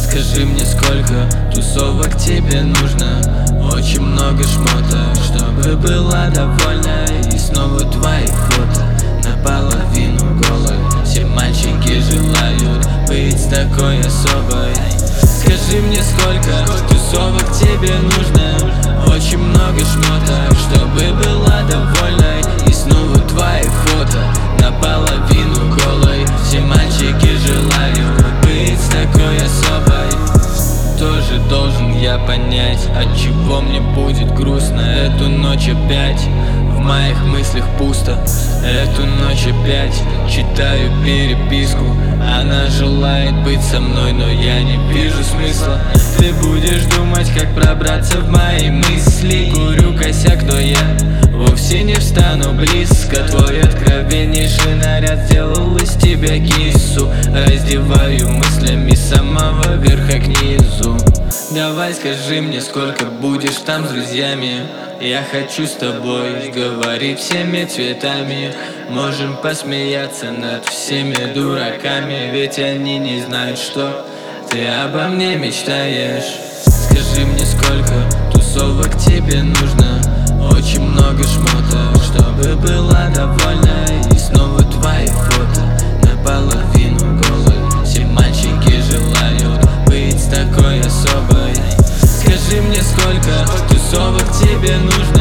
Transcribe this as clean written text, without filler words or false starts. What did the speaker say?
Скажи мне, сколько тусовок тебе нужно? Очень много шмота, чтобы была довольна. И снова твои фото наполовину голой. Все мальчики желают быть с такой особой. Скажи мне, сколько тусовок тебе нужно? Очень много шмота, чтобы была довольной. И снова твои фото наполовину голой. Все мальчики желают быть с такой особой. Тоже должен я понять, от чего мне будет грустно. Эту ночь опять в моих мыслях пусто. Эту ночь опять читаю переписку. Она желает быть со мной, но я не вижу смысла. Ты будешь думать, как пробраться в мои мысли. Курю косяк, но я вовсе не встану близко. Твой откровеннейший наряд сделал из тебя кису. Раздеваю мыслями с самого верха к низу. Давай скажи мне, сколько будешь там с друзьями. Я хочу с тобой говорить всеми цветами. Можем посмеяться над всеми дураками, ведь они не знают, что ты обо мне мечтаешь. Скажи мне, сколько тусовок тебе нужно? Очень много шмота, чтобы была довольна. И снова твои фото наполовину голой. Все мальчики желают быть с такой особой. Скажи мне, сколько тусовок тебе нужно?